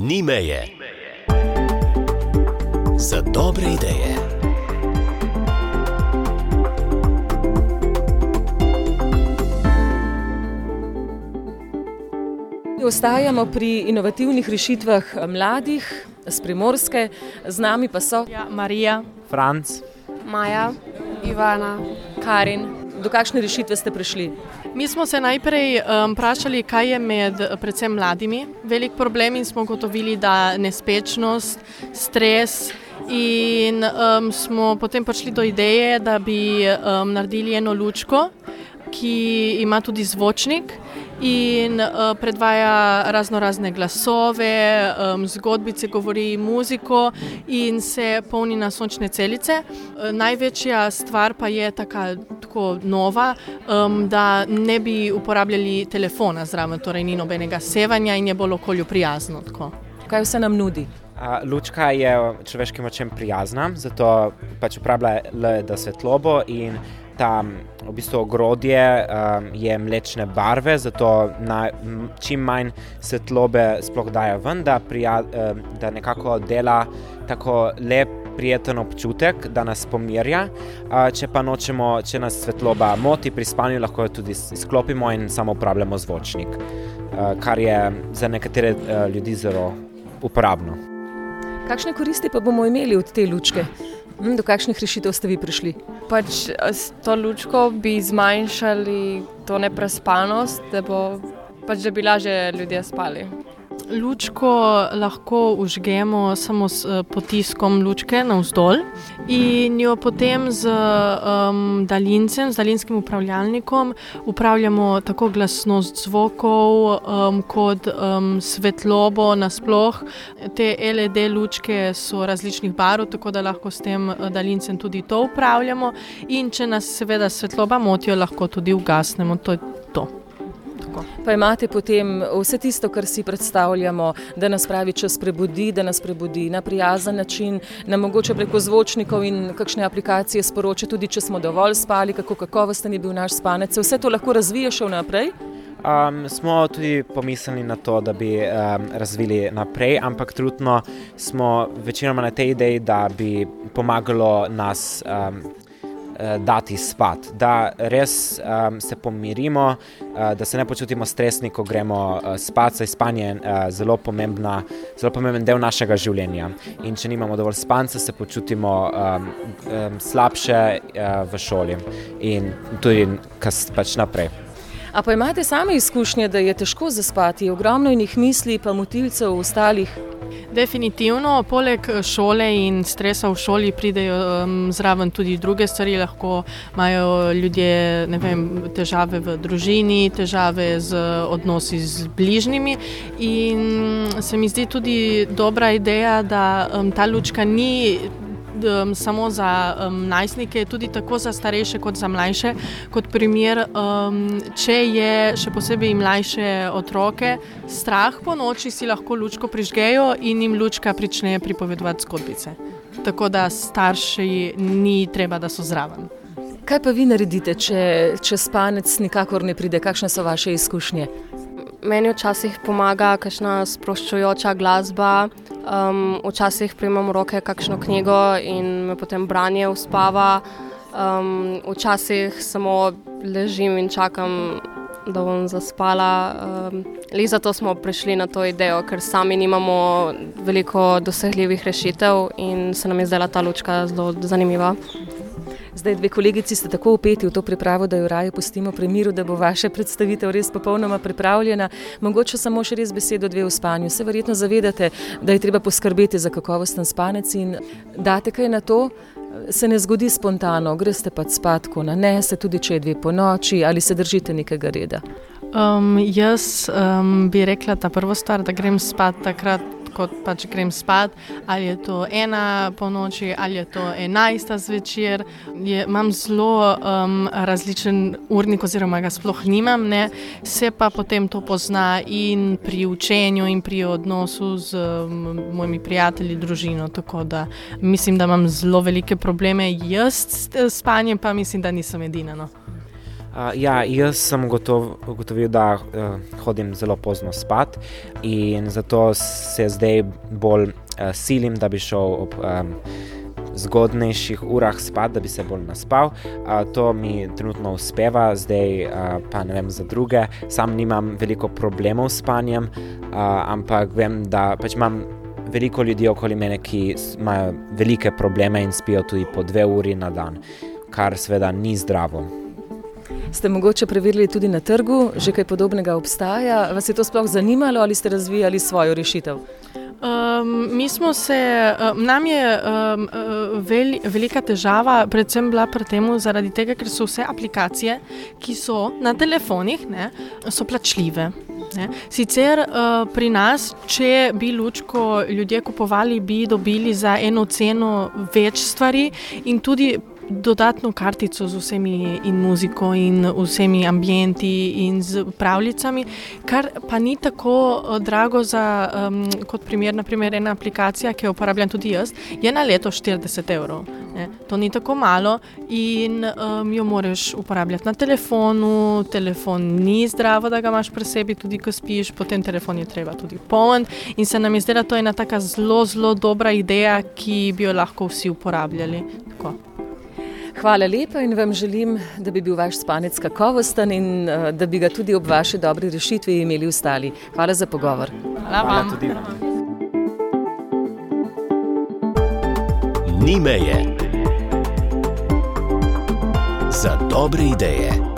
Ni meje. Za dobre ideje. Ostajamo pri inovativnih rešitvah mladih z Primorske, z nami pa so Marija, Franc, Maja, Ivana, Karin. Do kakšne rešitve ste prišli? Mi smo se najprej vprašali, kaj je med predvsem mladimi velik problem in smo ugotovili, da nespečnost, stres in smo potem prišli do ideje, da bi naredili eno lučko, ki ima tudi zvočnik in predvaja razne glasove, zgodbice, govori muziko in se polni na sončne celice. Največja stvar pa je tako nova, da ne bi uporabljali telefona zraven, torej ni nobenega sevanja in je bolj okolju prijazno. Tako. Kaj vse nam nudi? Lučka je človeškim očem prijazna, zato uporablja LED svetlobo in ta v bistvu ogrodje je mlečne barve, zato čim manj svetlobe sploh daje ven, da nekako dela tako lep, prijeten občutek, da nas pomirja. Če pa nočemo, če nas svetloba moti pri spanju, lahko jo tudi izklopimo in samo uporabljamo zvočnik, kar je za nekatere ljudi zelo uporabno. Kakšne koristi pa bomo imeli od te lučke? Do kakšnih rešitev ste vi prišli? S to lučko bi zmanjšali to neprespanost, da bi lažje ljudje spali. Lučko lahko vžgemo samo s potiskom lučke navzdol in jo potem z daljinskim upravljalnikom upravljamo tako glasnost zvokov kot svetlobo nasploh. Te LED lučke so različnih barv, tako da lahko s tem daljincem tudi to upravljamo in če nas seveda svetloba motijo, lahko tudi ugasnemo. To je to. Pa imate potem vse tisto, kar si predstavljamo, da nas pravi čas prebudi, da nas prebudi na prijazen način, nam mogoče preko zvočnikov in kakšne aplikacije sporoča tudi, če smo dovolj spali, kako kakovosten je bil naš spanec. Vse to lahko razvije še naprej? Smo tudi pomislili na to, da bi razvili naprej, ampak trenutno smo večinoma na tej ideji, da bi pomagalo nas dati spat, da res se pomirimo, da se ne počutimo stresni, ko gremo spat, saj spanje je zelo pomemben del našega življenja. In če nimamo dovolj spanca, se počutimo slabše v šoli in tudi naprej. A pa imate same izkušnje, da je težko zaspati, ogromno inih misli pa motilcev ostalih? Definitivno, poleg šole in stresa v šoli pridejo zraven tudi druge stvari, lahko imajo ljudje, težave v družini, težave z odnosi z bližnjimi in se mi zdi tudi dobra ideja, da ta lučka ni samo za najstnike, tudi tako za starejše kot za mlajše. Kot primer, če je še posebej mlajše otroke strah po noči, si lahko lučko prižgejo in jim lučka prične pripovedovati zgodbice. Tako da starši ni treba, da so zraven. Kaj pa vi naredite, če spanec nikakor ne pride? Kakšne so vaše izkušnje? Meni včasih pomaga kakšna sproščujoča glasba, včasih primem v roke kakšno knjigo in me potem branje uspava, včasih samo ležim in čakam, da bom zaspala. Zato smo prišli na to idejo, ker sami nimamo veliko dosegljivih rešitev in se nam je zdela ta lučka zelo zanimiva. Zdaj, dve kolegici ste tako vpeti v to pripravo, da jo raje pustimo pri miru, da bo vaša predstavitev res popolnoma pripravljena. Mogoče samo še res besedo dve v spanju. Se verjetno zavedate, da je treba poskrbeti za kakovosten spanec in date kaj na to? Se ne zgodi spontano, greste pa spat, ko nanese, tudi če je 2 ponoči, ali se držite nekega reda? Jaz bi rekla ta prvo stvar, da grem spat takrat, kot grem spat, ali je to 1 ponoči, ali je to 11 zvečer. Imam zelo različen urnik oziroma ga sploh nimam, se pa potem to pozna in pri učenju in pri odnosu z mojimi prijatelji, družino, tako da mislim, da imam zelo velike probleme. Jaz s spanjem pa mislim, da nisem edina. Ja, jaz sem ugotovil, da hodim zelo pozno spat in zato se zdaj bolj silim, da bi šel ob zgodnejših urah spat, da bi se bolj naspal. To mi trenutno uspeva, zdaj pa ne vem za druge. Sam nimam veliko problemov s spanjem, ampak vem, da pač imam veliko ljudi okoli mene, ki imajo velike probleme in spijo tudi po 2 uri na dan, kar seveda ni zdravo. Ste mogoče preverili tudi na trgu, že kaj podobnega obstaja? Vas je to sploh zanimalo ali ste razvijali svojo rešitev? Nam je velika težava predvsem bila pri temu, zaradi tega, ker so vse aplikacije, ki so na telefonih, so plačljive. Sicer pri nas, če bi lučko ljudje kupovali, bi dobili za eno ceno več stvari in tudi dodatno kartico z vsemi in muziko in vsemi ambienti in z pravljicami, kar pa ni tako drago za, kot primer, naprimer ena aplikacija, ki jo uporabljam tudi jaz, je na leto 40 €. To ni tako malo in jo moraš uporabljati na telefonu. Telefon ni zdravo, da ga imaš pri sebi, tudi ko spiš, potem telefon je treba tudi polniti in se nam je zdela to ena taka zelo, zelo dobra ideja, ki bi jo lahko vsi uporabljali. Tako. Hvala lepa in vam želim, da bi bil vaš spanec kakovosten in da bi ga tudi ob vaši dobri rešitvi imeli ostali. Hvala za pogovor. Hvala tudi vam. Ni meje. Za dobre ideje.